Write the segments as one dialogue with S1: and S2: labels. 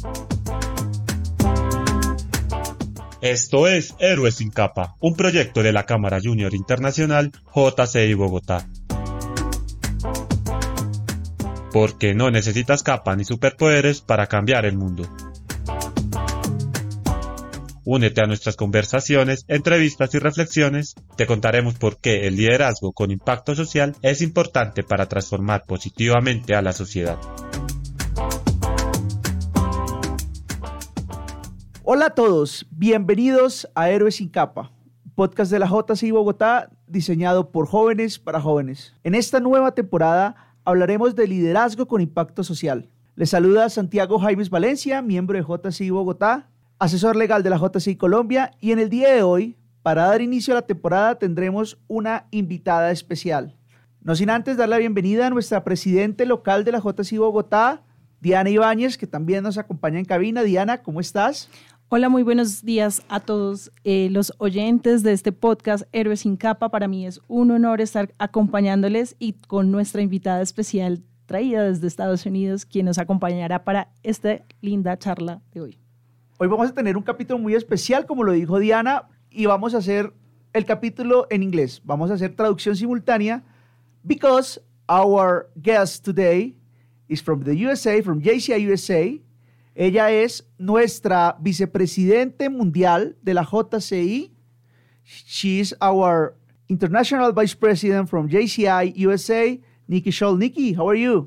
S1: Esto es Héroes sin Capa, un proyecto de la Cámara Junior Internacional JCI Bogotá. Porque no necesitas capa ni superpoderes para cambiar el mundo. Únete a nuestras conversaciones, entrevistas y reflexiones. Te contaremos por qué el liderazgo con impacto social es importante para transformar positivamente a la sociedad.
S2: Hola a todos, bienvenidos a Héroes sin Capa, podcast de la JCI Bogotá diseñado por jóvenes para jóvenes. En esta nueva temporada hablaremos de liderazgo con impacto social. Les saluda Santiago Jaimes Valencia, miembro de JCI Bogotá, asesor legal de la JCI Colombia, y en el día de hoy, para dar inicio a la temporada, tendremos una invitada especial. No sin antes dar la bienvenida a nuestra presidente local de la JCI Bogotá, Diana Ibáñez, que también nos acompaña en cabina. Diana, ¿cómo estás?
S3: Hola, muy buenos días a todos los oyentes de este podcast Héroes sin Capa. Para mí es un honor estar acompañándoles y con nuestra invitada especial traída desde Estados Unidos, quien nos acompañará para esta linda charla de hoy.
S2: Hoy vamos a tener un capítulo muy especial, como lo dijo Diana, y vamos a hacer el capítulo en inglés. Vamos a hacer traducción simultánea because our guest today is from the USA, from JCI USA. Ella es nuestra vicepresidente mundial de la JCI. She is our international vice president from JCI USA, Nikki Scholl. Nikki, how are you?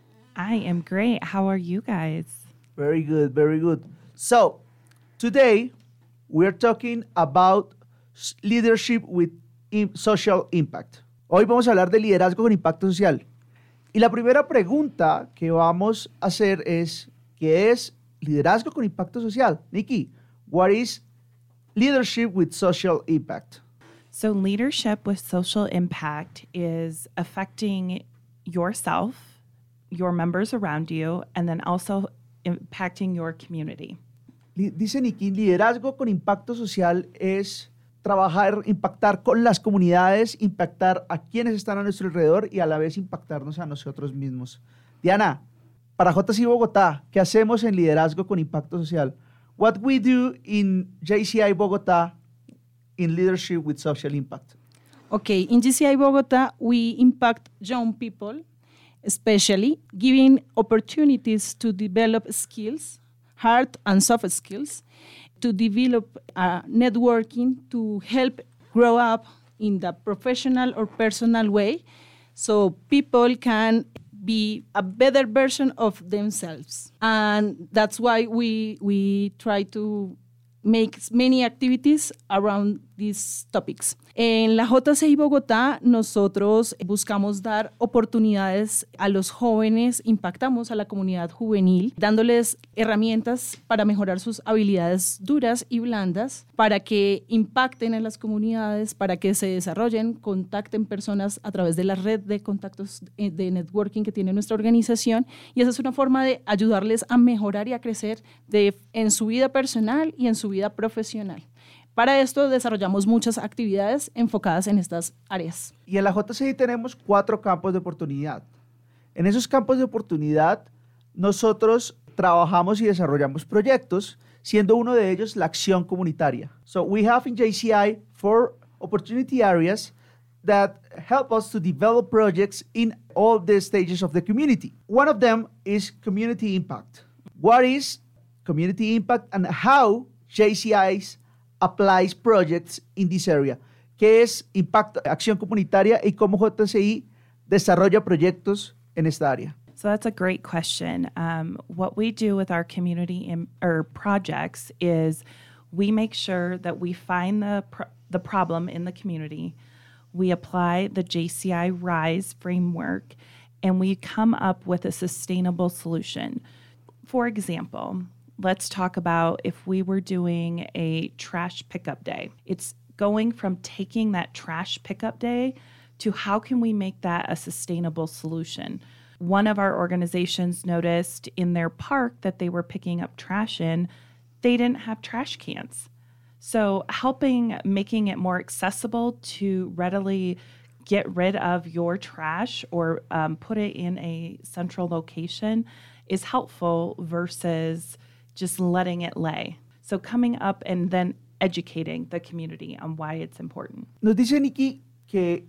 S4: I am great. How are you guys?
S2: Very good, very good. So, today we're talking about leadership with social impact. Hoy vamos a hablar de liderazgo con impacto social. Y la primera pregunta que vamos a hacer es, ¿qué es liderazgo con impacto social? Nikki, what is leadership with social impact?
S4: So leadership with social impact is affecting yourself, your members around you, and then also impacting your community.
S2: Dice Nikki, liderazgo con impacto social es trabajar, impactar con las comunidades, impactar a quienes están a nuestro alrededor y a la vez impactarnos a nosotros mismos. Diana, para JCI Bogotá, ¿qué hacemos en liderazgo con impacto social? What we do in JCI Bogotá in leadership with social impact?
S3: Okay, in JCI Bogotá, we impact young people, especially giving opportunities to develop skills, hard and soft skills, to develop networking to help grow up in the professional or personal way so people can be a better version of themselves. And that's why we try to make many activities around these topics. En la JCI Bogotá, nosotros buscamos dar oportunidades a los jóvenes, impactamos a la comunidad juvenil, dándoles herramientas para mejorar sus habilidades duras y blandas, para que impacten en las comunidades, para que se desarrollen, contacten personas a través de la red de contactos de networking que tiene nuestra organización. Y esa es una forma de ayudarles a mejorar y a crecer en su vida personal y en su vida profesional. Para esto desarrollamos muchas actividades enfocadas en estas áreas.
S2: Y en la JCI tenemos 4 campos de oportunidad. En esos campos de oportunidad nosotros trabajamos y desarrollamos proyectos, siendo uno de ellos la acción comunitaria. So we have in JCI 4 opportunity areas that help us to develop projects in all the stages of the community. One of them is community impact. What is community impact and how JCI's applies projects in this area? ¿Qué es impacto, acción comunitaria y cómo JCI desarrolla proyectos en esta área?
S4: So that's a great question. What we do with our community projects is we make sure that we find the problem in the community, we apply the JCI RISE framework, and we come up with a sustainable solution. For example, let's talk about if we were doing a trash pickup day. It's going from taking that trash pickup day to how can we make that a sustainable solution. One of our organizations noticed in their park that they were picking up trash in, they didn't have trash cans. So making it more accessible to readily get rid of your trash or put it in a central location is helpful versus just letting it lay. So coming up and then educating the community on why it's important.
S2: Nos dice Nikki que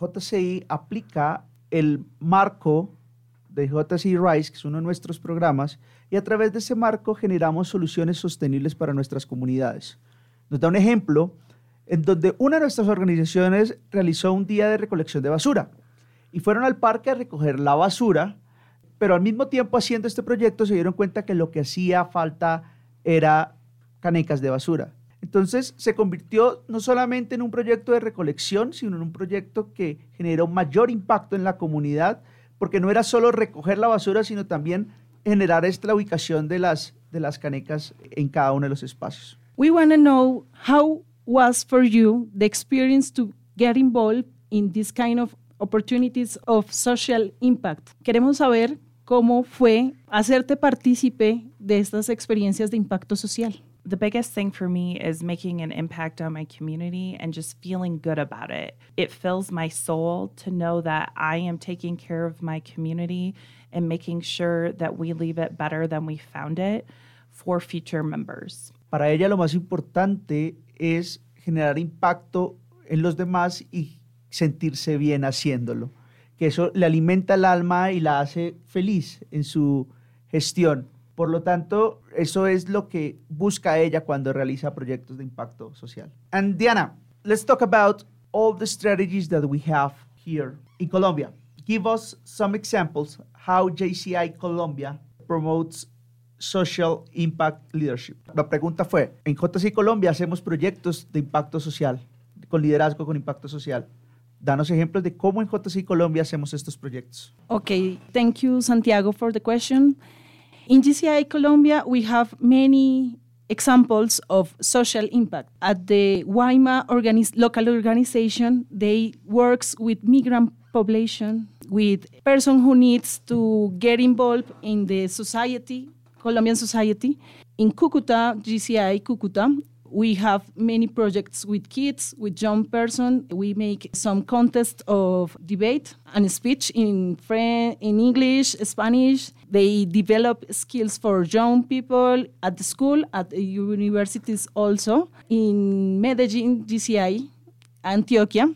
S2: JCI aplica el marco de JCI Rise, que es uno de nuestros programas, y a través de ese marco generamos soluciones sostenibles para nuestras comunidades. Nos da un ejemplo en donde una de nuestras organizaciones realizó un día de recolección de basura y fueron al parque a recoger la basura, pero al mismo tiempo haciendo este proyecto se dieron cuenta que lo que hacía falta era canecas de basura. Entonces se convirtió no solamente en un proyecto de recolección, sino en un proyecto que generó mayor impacto en la comunidad, porque no era solo recoger la basura, sino también generar la ubicación de las canecas en cada uno de los espacios.
S3: We want to know how was for you the experience to get involved in this kind of opportunities of social impact. Queremos saber cómo fue hacerte partícipe de estas experiencias de impacto social.
S4: The biggest thing for me is making an impact on my community and just feeling good about it. It fills my soul to know that I am taking care of my community and making sure that we leave it better than we found it for future members.
S2: Para ella lo más importante es generar impacto en los demás y sentirse bien haciéndolo, que eso le alimenta el alma y la hace feliz en su gestión. Por lo tanto, eso es lo que busca ella cuando realiza proyectos de impacto social. And Diana, let's talk about all the strategies that we have here in Colombia. Give us some examples how JCI Colombia promotes social impact leadership. La pregunta fue, en JCI Colombia hacemos proyectos de impacto social, con liderazgo con impacto social. Danos ejemplos de cómo en JCI Colombia hacemos estos proyectos.
S3: Okay, thank you, Santiago, for the question. In GCI Colombia, we have many examples of social impact. At the Guayma local organization, they works with migrant population, with person who needs to get involved in the society, Colombian society. In Cucuta, GCI Cucuta, we have many projects with kids, with young person. We make some contests of debate and speech in French, in English, Spanish. They develop skills for young people at the school, at the universities also. In Medellin, GCI, Antioquia,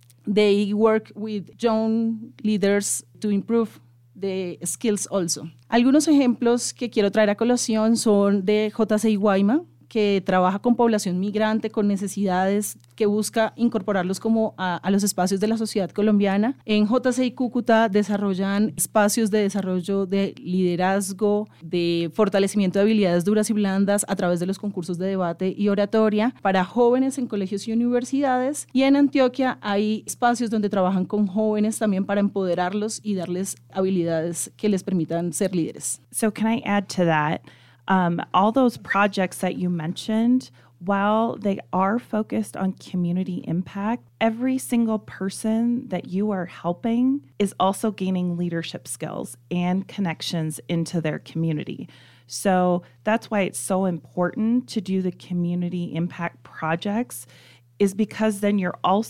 S3: they work with young leaders to improve the skills also. Algunos ejemplos que quiero traer a colación son de JCI Guayma, que trabaja con población migrante, con necesidades, que busca incorporarlos como a los espacios de la sociedad colombiana. En JCI Cúcuta desarrollan espacios de desarrollo de liderazgo, de fortalecimiento de habilidades duras y blandas a través de los concursos de debate y oratoria para jóvenes en colegios y universidades. Y en Antioquia hay espacios donde trabajan con jóvenes también para empoderarlos y darles habilidades que les permitan ser líderes.
S4: So can I add to that? All those projects that you mentioned, while they are focused on community impact, every single person that you are helping is also gaining leadership skills and connections into their community. So that's why it's so important to do the community impact projects, is because then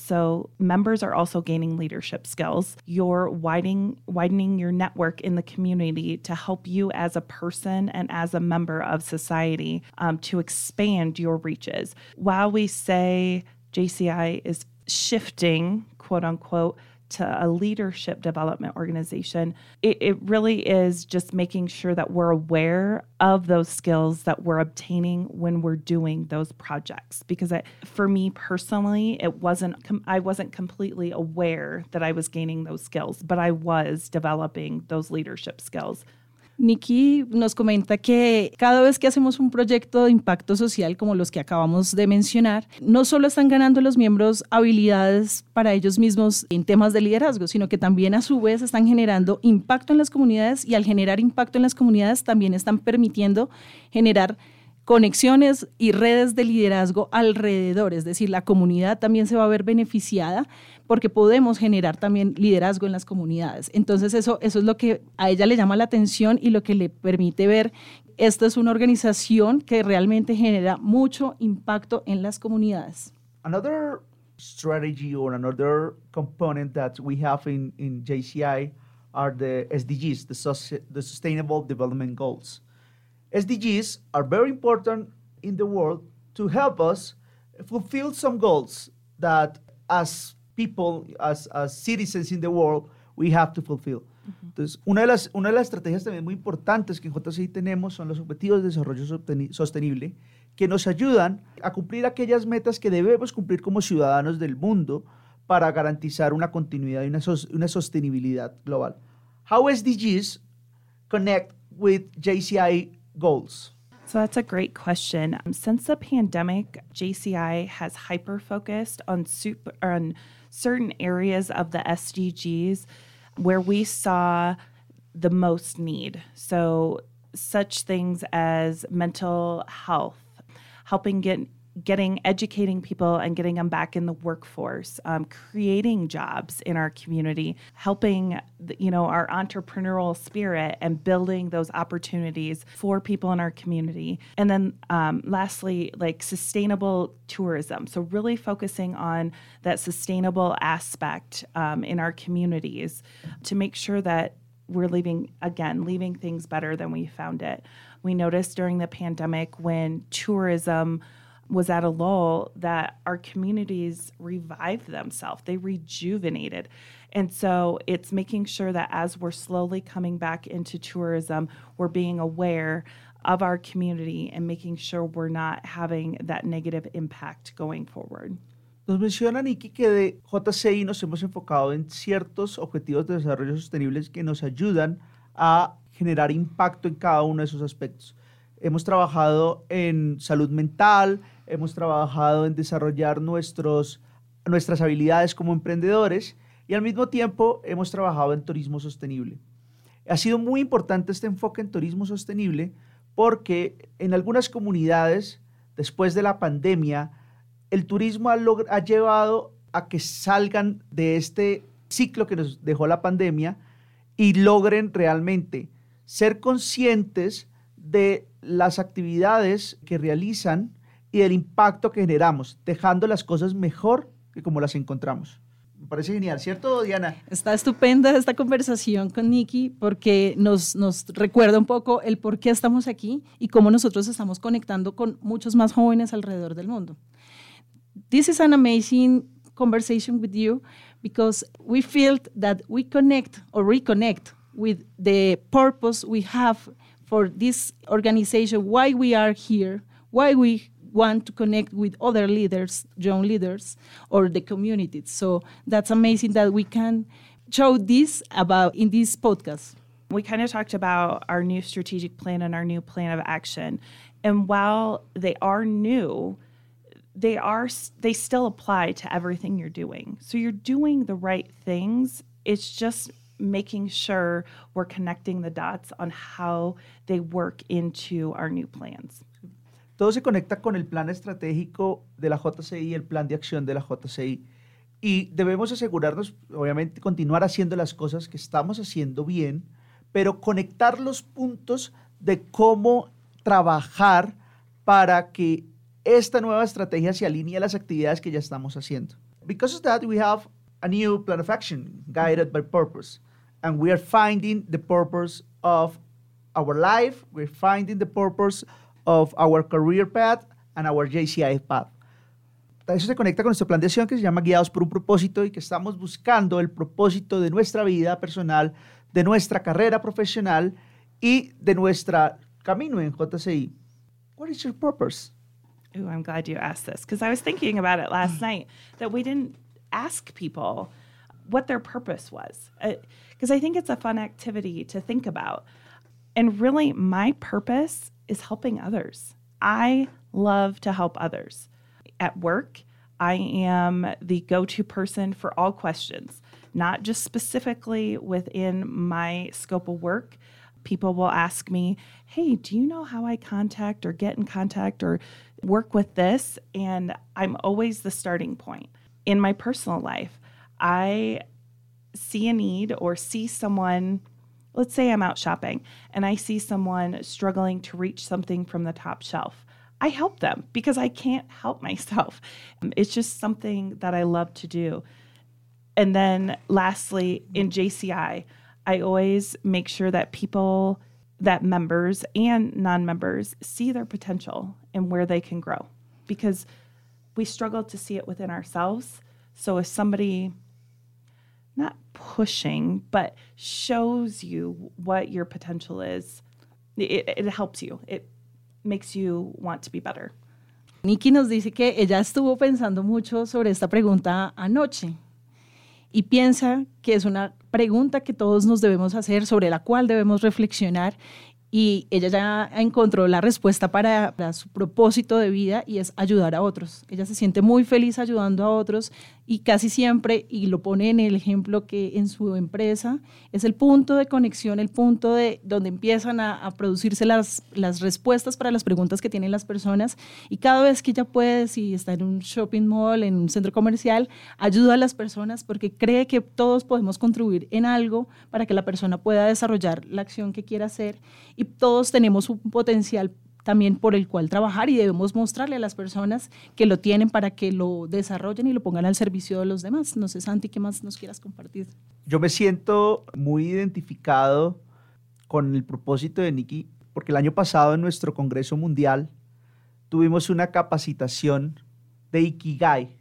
S4: members are also gaining leadership skills. You're widening your network in the community to help you as a person and as a member of society to expand your reaches. While we say JCI is shifting, quote unquote, to a leadership development organization, it really is just making sure that we're aware of those skills that we're obtaining when we're doing those projects. Because for me personally, I wasn't completely aware that I was gaining those skills, but I was developing those leadership skills.
S3: Nikki nos comenta que cada vez que hacemos un proyecto de impacto social como los que acabamos de mencionar, no solo están ganando los miembros habilidades para ellos mismos en temas de liderazgo, sino que también a su vez están generando impacto en las comunidades, y al generar impacto en las comunidades también están permitiendo generar conexiones y redes de liderazgo alrededor, es decir, la comunidad también se va a ver beneficiada porque podemos generar también liderazgo en las comunidades. Entonces eso es lo que a ella le llama la atención y lo que le permite ver, esta es una organización que realmente genera mucho impacto en las comunidades.
S2: Another strategy or another component that we have in JCI are the SDGs, the Sustainable Development Goals. SDGs are very important in the world to help us fulfill some goals that as people, as citizens in the world, we have to fulfill. Entonces, una de las estrategias también muy importantes que en JCI tenemos son los Objetivos de Desarrollo Sostenible, que nos ayudan a cumplir aquellas metas que debemos cumplir como ciudadanos del mundo para garantizar una continuidad y una sostenibilidad global. How SDGs connect with JCI goals?
S4: So that's a great question. Since the pandemic, JCI has hyper-focused on certain areas of the SDGs where we saw the most need. So such things as mental health, educating people and getting them back in the workforce, creating jobs in our community, helping our entrepreneurial spirit and building those opportunities for people in our community. And then lastly, like sustainable tourism. So really focusing on that sustainable aspect in our communities to make sure that we're leaving things better than we found it. We noticed during the pandemic when tourism was at a lull that our communities revived themselves. They rejuvenated. And so it's making sure that as we're slowly coming back into tourism, we're being aware of our community and making sure we're not having that negative impact going forward.
S2: Nos menciona Nikki que de JCI nos hemos enfocado en ciertos objetivos de desarrollo sostenibles que nos ayudan a generar impacto en cada uno de esos aspectos. Hemos trabajado en salud mental, hemos trabajado en desarrollar nuestras habilidades como emprendedores y al mismo tiempo hemos trabajado en turismo sostenible. Ha sido muy importante este enfoque en turismo sostenible porque en algunas comunidades, después de la pandemia, el turismo ha llevado a que salgan de este ciclo que nos dejó la pandemia y logren realmente ser conscientes de las actividades que realizan y del impacto que generamos, dejando las cosas mejor que como las encontramos. Me parece genial, ¿cierto, Diana?
S3: Está estupenda esta conversación con Nikki porque nos recuerda un poco el por qué estamos aquí y cómo nosotros estamos conectando con muchos más jóvenes alrededor del mundo. This is an amazing conversation with you because we feel that we connect or reconnect with the purpose we have for this organization, why we are here, why we want to connect with other leaders, young leaders, or the community. So that's amazing that we can show this in this podcast.
S4: We kind of talked about our new strategic plan and our new plan of action. And while they are new, they still apply to everything you're doing. So you're doing the right things. It's just making sure we're connecting the dots on how they work into our new plans.
S2: Todo se conecta con el plan estratégico de la JCI, el plan de acción de la JCI. Y debemos asegurarnos, obviamente, continuar haciendo las cosas que estamos haciendo bien, pero conectar los puntos de cómo trabajar para que esta nueva estrategia se alinee a las actividades que ya estamos haciendo. Because of that, we have a new plan of action guided by purpose. And we are finding the purpose of our life, we're finding the purpose of our career path and our JCI path. Eso se conecta con nuestro plan de acción que se llama Guiados por un Propósito y que estamos buscando el propósito de nuestra vida personal, de nuestra carrera profesional y de nuestro camino en JCI. What is your purpose?
S4: Ooh, I'm glad you asked this because I was thinking about it last night that we didn't ask people what their purpose was because I think it's a fun activity to think about. And really, my purpose is helping others. I love to help others. At work, I am the go-to person for all questions, not just specifically within my scope of work. People will ask me, hey, do you know how I contact or get in contact or work with this? And I'm always the starting point. In my personal life, I see a need or see someone, let's say I'm out shopping and I see someone struggling to reach something from the top shelf. I help them because I can't help myself. It's just something that I love to do. And then lastly, in JCI, I always make sure that people that members and non-members see their potential and where they can grow, because we struggle to see it within ourselves. So if somebody, not pushing, but shows you what your potential is, it helps you. It makes you want to be better.
S3: Nikki nos dice que ella estuvo pensando mucho sobre esta pregunta anoche y piensa que es una pregunta que todos nos debemos hacer, sobre la cual debemos reflexionar, y ella ya encontró la respuesta para su propósito de vida, y es ayudar a otros. Ella se siente muy feliz ayudando a otros, y casi siempre, y lo pone en el ejemplo que en su empresa, es el punto de conexión, el punto de donde empiezan a producirse las respuestas para las preguntas que tienen las personas, y cada vez que ella puede, si está en un shopping mall, en un centro comercial, ayuda a las personas porque cree que todos podemos contribuir en algo para que la persona pueda desarrollar la acción que quiera hacer, y todos tenemos un potencial también por el cual trabajar, y debemos mostrarle a las personas que lo tienen para que lo desarrollen y lo pongan al servicio de los demás. No sé, Santi, ¿qué más nos quieras compartir?
S2: Yo me siento muy identificado con el propósito de Nikki, porque el año pasado en nuestro Congreso Mundial tuvimos una capacitación de Ikigai.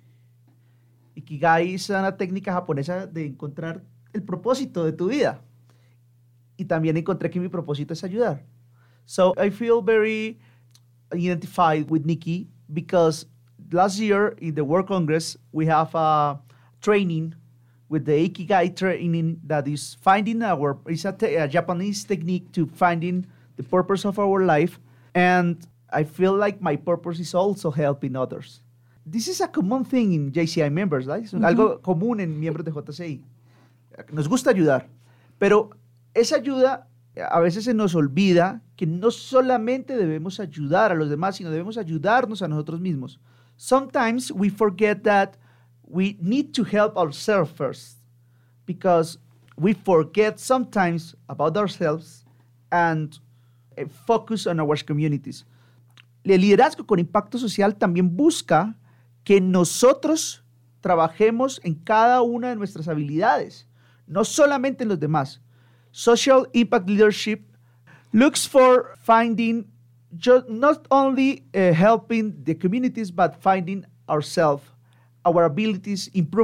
S2: Ikigai es una técnica japonesa de encontrar el propósito de tu vida. Y también encontré que mi propósito es ayudar. So I feel very identified with Nikki because last year in the World Congress, we have a training with the Ikigai training that is finding it's a Japanese technique to finding the purpose of our life. And I feel like my purpose is also helping others. This is a common thing in JCI members, right? Es algo común en miembros de JCI. Nos gusta ayudar, pero esa ayuda a veces se nos olvida que no solamente debemos ayudar a los demás, sino debemos ayudarnos a nosotros mismos. Sometimes we forget that we need to help ourselves first, because we forget sometimes about ourselves and focus on our communities. El liderazgo con impacto social también busca que nosotros trabajemos en cada una de nuestras habilidades, no solamente en los demás. Social impact leadership looks for finding not only helping the communities, but finding ourselves, our abilities, improve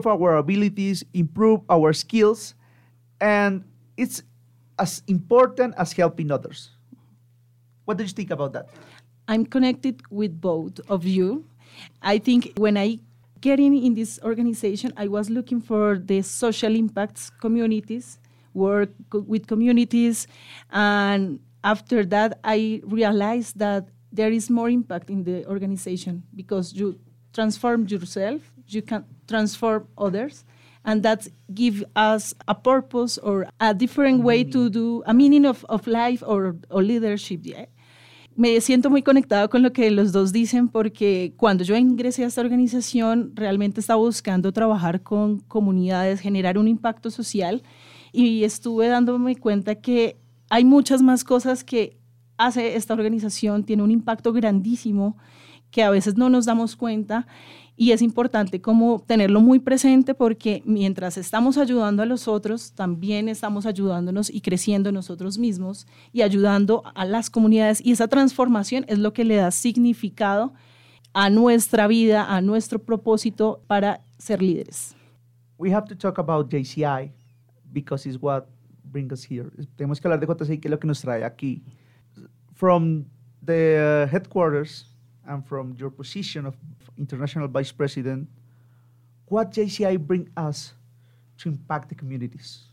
S2: our skills, and it's as important as helping others. What do you think about that?
S3: I'm connected with both of you. I think when I get in this organization, I was looking for the social impacts communities, work with communities, and after that, I realized that there is more impact in the organization because you transform yourself, you can transform others, and that gives us a purpose or a different way to do a meaning of life or leadership. Yeah? Me siento muy conectado con lo que los dos dicen, porque cuando yo ingresé a esta organización realmente estaba buscando trabajar con comunidades, generar un impacto social, y estuve dándome cuenta que hay muchas más cosas que hace esta organización, tiene un impacto grandísimo que a veces no nos damos cuenta, y es importante como tenerlo muy presente, porque mientras estamos ayudando a los otros, también estamos ayudándonos y creciendo nosotros mismos y ayudando a las comunidades, y esa transformación es lo que le da significado a nuestra vida, a nuestro propósito para ser líderes.
S2: We have to talk about JCI because it's what brings us here. Tenemos que hablar de JCI, que es lo que nos trae aquí. From the headquarters and from your position of International Vice President, what JCI bring us to impact the communities?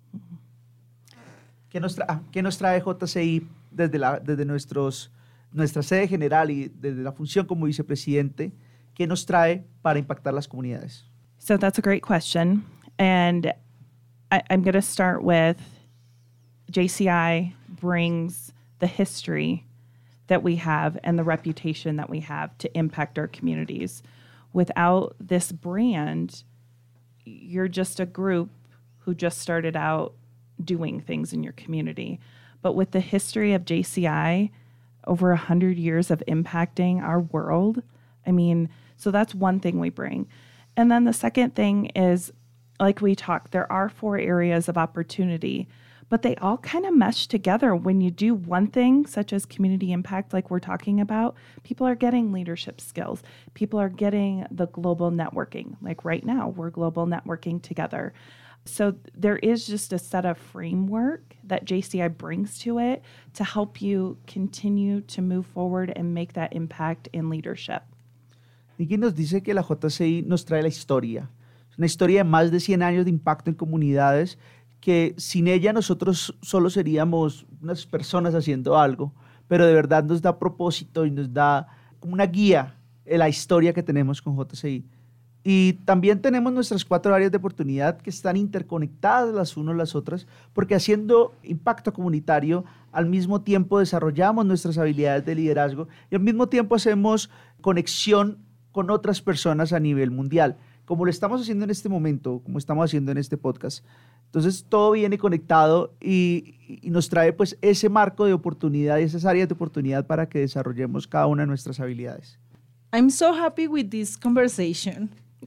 S2: ¿Qué nos trae JCI desde nuestra sede general y desde la función como vicepresidente? ¿Qué nos trae para impactar las comunidades?
S4: So that's a great question. And I'm going to start with JCI brings the history that we have and the reputation that we have to impact our communities. Without this brand, you're just a group who just started out doing things in your community. But with the history of JCI, over 100 years of impacting our world, I mean, so that's one thing we bring. And then the second thing is, like we talked, there are 4 areas of opportunity, but they all kind of mesh together. When you do one thing, such as community impact, like we're talking about, people are getting leadership skills. People are getting the global networking. Like right now, we're global networking together. So there is just a set of framework that JCI brings to it to help you continue to move forward and make that impact in leadership.
S2: Nikki nos dice que la JCI nos trae la historia. Es una historia de más de 100 años de impacto en comunidades que sin ella nosotros solo seríamos unas personas haciendo algo, pero de verdad nos da propósito y nos da como una guía en la historia que tenemos con JCI. Y también tenemos nuestras 4 áreas de oportunidad que están interconectadas las unas a las otras, porque haciendo impacto comunitario, al mismo tiempo desarrollamos nuestras habilidades de liderazgo y al mismo tiempo hacemos conexión con otras personas a nivel mundial, como lo estamos haciendo en este momento, como estamos haciendo en este podcast. Entonces todo viene conectado y nos trae pues ese marco de oportunidad y esas áreas de oportunidad para que desarrollemos cada una de nuestras habilidades.
S3: I'm so happy with this conversation.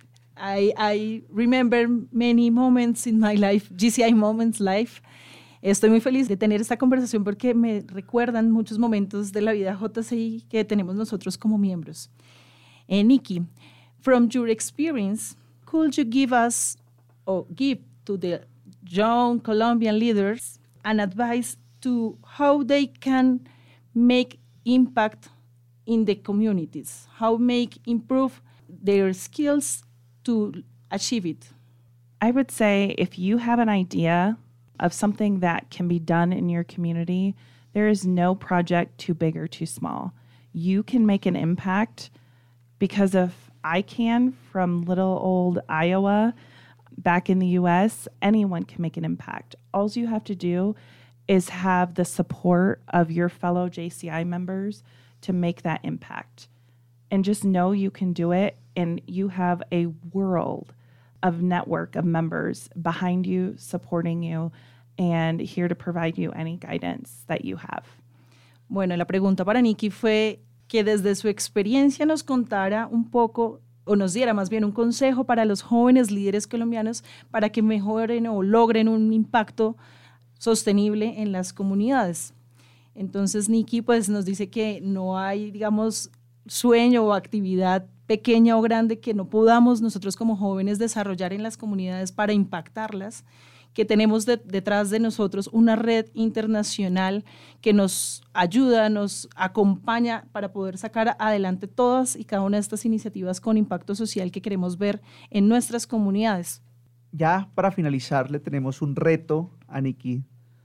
S3: I remember many moments in my life, GCI moments life. Estoy muy feliz de tener esta conversación porque me recuerdan muchos momentos de la vida JCI que tenemos nosotros como miembros. Nikki, from your experience, could you give us or give to the young Colombian leaders an advice to how they can make impact in the communities, how make improve their skills to achieve it?
S4: I would say if you have an idea of something that can be done in your community, there is no project too big or too small. You can make an impact because if I can from little old Iowa back in the US, anyone can make an impact. All you have to do is have the support of your fellow JCI members to make that impact. And just know you can do it, and you have a world of network of members behind you, supporting you, and here to provide you any guidance that you have.
S3: Bueno, la pregunta para Nikki fue que desde su experiencia nos contara un poco, o nos diera más bien un consejo para los jóvenes líderes colombianos para que mejoren o logren un impacto sostenible en las comunidades. Entonces Nikki pues nos dice que no hay, digamos, sueño o actividad pequeña o grande que no podamos nosotros como jóvenes desarrollar en las comunidades para impactarlas, que tenemos detrás de nosotros una red internacional que nos ayuda, nos acompaña para poder sacar adelante todas y cada una de estas iniciativas con impacto social que queremos ver en nuestras comunidades.
S2: Ya para finalizar le tenemos un reto a Nikki.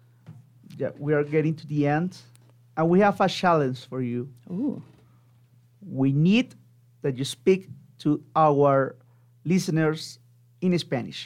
S2: We are getting to the end and we have a challenge for you.
S4: Ooh.
S2: We need that you speak to our listeners in Spanish.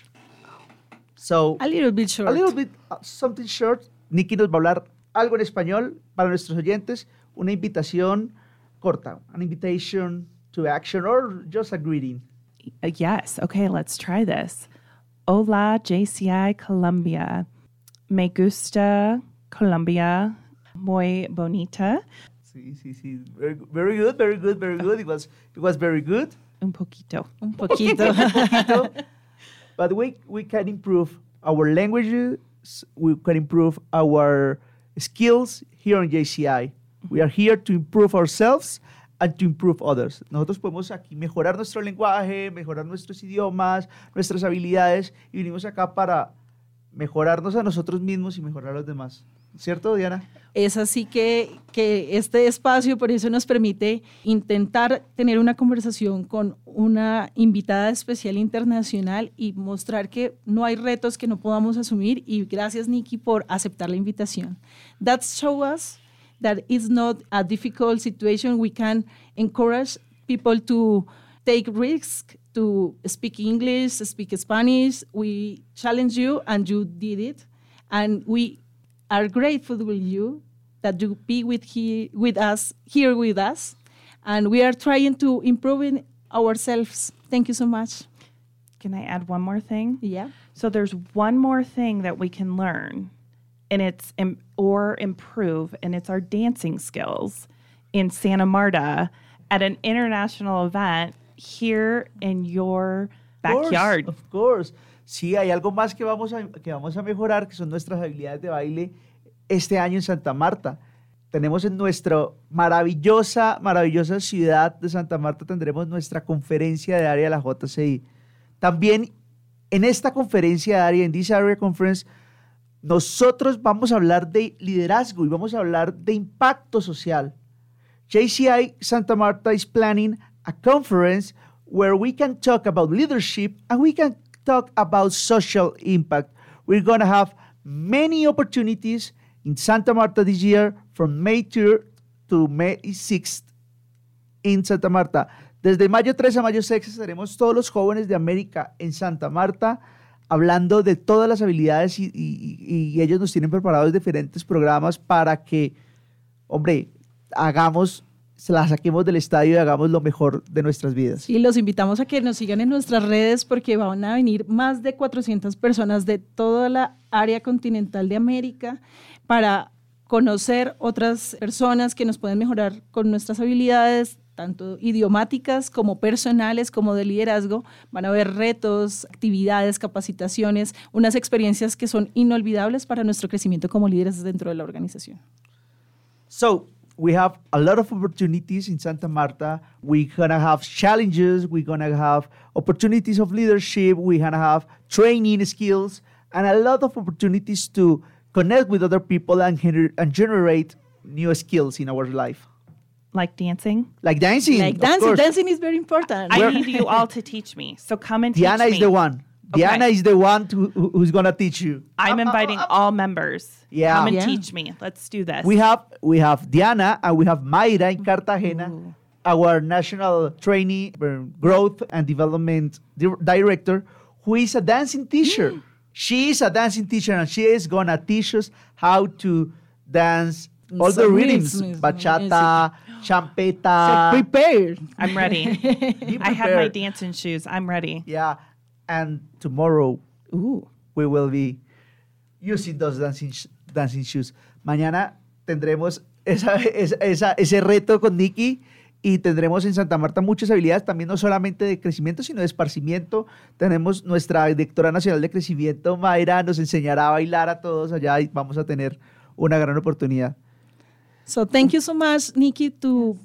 S2: So,
S3: A little bit short.
S2: A little bit, something short. Nikki nos va a hablar algo en español para nuestros oyentes, una invitación corta, an invitation to action or just a greeting.
S4: Yes. Okay, let's try this. Hola, JCI Colombia. Me gusta Colombia. Muy bonita.
S2: Sí. Very good. It was very good.
S4: Un poquito.
S3: Un poquito.
S2: But we can improve our languages, we can improve our skills here on JCI. We are here to improve ourselves and to improve others. Nosotros podemos aquí mejorar nuestro lenguaje, mejorar nuestros idiomas, nuestras habilidades, y vinimos acá para mejorarnos a nosotros mismos y mejorar a los demás. ¿Cierto, Diana?
S3: Es así que este espacio por eso nos permite intentar tener una conversación con una invitada especial internacional y mostrar que no hay retos que no podamos asumir, y gracias Nikki por aceptar la invitación. That shows us that it's not a difficult situation. We can encourage people to take risks, to speak English, speak Spanish. We challenge you and you did it, and we are grateful with you that you be with us, and we are trying to improve ourselves. Thank you so much.
S4: Can I add one more thing?
S3: Yeah.
S4: So there's one more thing that we can learn, and it's or improve, and it's our dancing skills in Santa Marta at an international event here in your backyard.
S2: Of course. Sí, hay algo más que vamos a mejorar, que son nuestras habilidades de baile este año en Santa Marta. Tenemos en nuestra maravillosa ciudad de Santa Marta, tendremos nuestra conferencia de área de la JCI. También en esta conferencia de área, en This Area Conference, nosotros vamos a hablar de liderazgo y vamos a hablar de impacto social. JCI Santa Marta is planning a conference where we can talk about leadership and we can talk about social impact. We're going to have many opportunities in Santa Marta this year from May 3rd to May 6th in Santa Marta. Desde mayo 3 a mayo 6 estaremos todos los jóvenes de América en Santa Marta hablando de todas las habilidades y ellos nos tienen preparados diferentes programas para que, hombre, se la saquemos del estadio y hagamos lo mejor de nuestras vidas.
S3: Y los invitamos a que nos sigan en nuestras redes porque van a venir más de 400 personas de toda la área continental de América para conocer otras personas que nos pueden mejorar con nuestras habilidades, tanto idiomáticas como personales, como de liderazgo. Van a haber retos, actividades, capacitaciones, unas experiencias que son inolvidables para nuestro crecimiento como líderes dentro de la organización.
S2: So, we have a lot of opportunities in Santa Marta. We're going to have challenges. We're going to have opportunities of leadership. We're going to have training skills and a lot of opportunities to connect with other people and generate new skills in our life.
S4: Like dancing?
S2: Like dancing.
S3: Like dancing. Dancing is very important.
S4: I need you all to teach me. So come and teach me.
S2: Diana is the one.
S4: Okay.
S2: Diana is the one who's going to teach you.
S4: I'm inviting all members.
S2: Yeah.
S4: Come and
S3: Yeah.
S4: teach me. Let's do this.
S2: We have Diana and we have Mayra in Cartagena, our national trainee, growth and development director, who is a dancing teacher. She is a dancing teacher and she is going to teach us how to dance all the rhythms, bachata, champeta.
S3: So prepare.
S4: I'm ready.
S2: Be
S4: I have my
S2: prepared.
S4: dancing shoes. I'm ready.
S2: Yeah, and tomorrow
S3: Ooh.
S2: we will be using those dancing shoes. Mañana tendremos ese reto con Nikki y tendremos en Santa Marta muchas habilidades, también no solamente de crecimiento, sino de esparcimiento. Tenemos nuestra directora nacional de crecimiento, Mayra, nos enseñará a bailar a todos allá y vamos a tener una gran oportunidad.
S3: So thank you so much, Nikki, to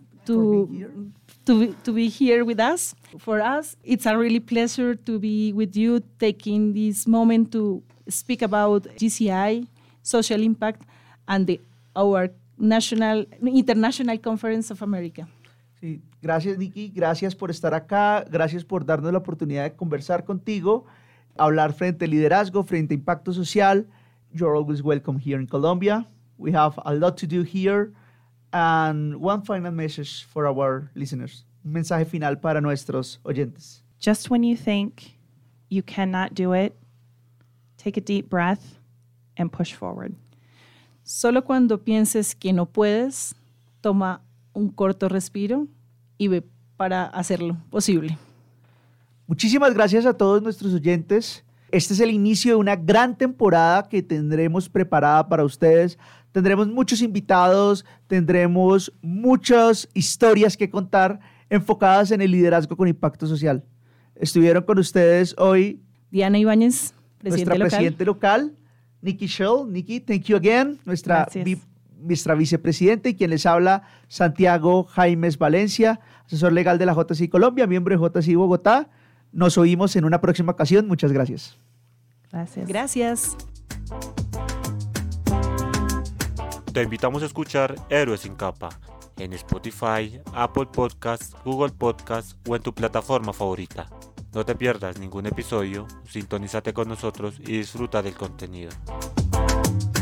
S3: be here with us. For us, it's a really pleasure to be with you, taking this moment to speak about GCI, social impact, and our International Conference of America.
S2: Sí, gracias, Nikki, gracias por estar acá, gracias por darnos la oportunidad de conversar contigo, hablar frente a liderazgo, frente a impacto social. You're always welcome here in Colombia. We have a lot to do here. And one final message for our listeners. Un mensaje final para nuestros oyentes.
S4: Just when you think you cannot do it, take a deep breath and push forward.
S3: Solo cuando pienses que no puedes, toma un corto respiro y ve para hacerlo posible.
S2: Muchísimas gracias a todos nuestros oyentes. Este es el inicio de una gran temporada que tendremos preparada para ustedes. Tendremos muchos invitados, tendremos muchas historias que contar enfocadas en el liderazgo con impacto social. Estuvieron con ustedes hoy
S3: Diana Ibáñez,
S2: nuestra presidente local, Nikki Shell. Nikki, thank you again. Nuestra vicepresidenta y quien les habla, Santiago Jaimes Valencia, asesor legal de la JCI Colombia, miembro de JCI Bogotá. Nos oímos en una próxima ocasión. Muchas gracias.
S4: Gracias.
S3: Gracias.
S1: Te invitamos a escuchar Héroes sin capa en Spotify, Apple Podcasts, Google Podcasts o en tu plataforma favorita. No te pierdas ningún episodio, sintonízate con nosotros y disfruta del contenido.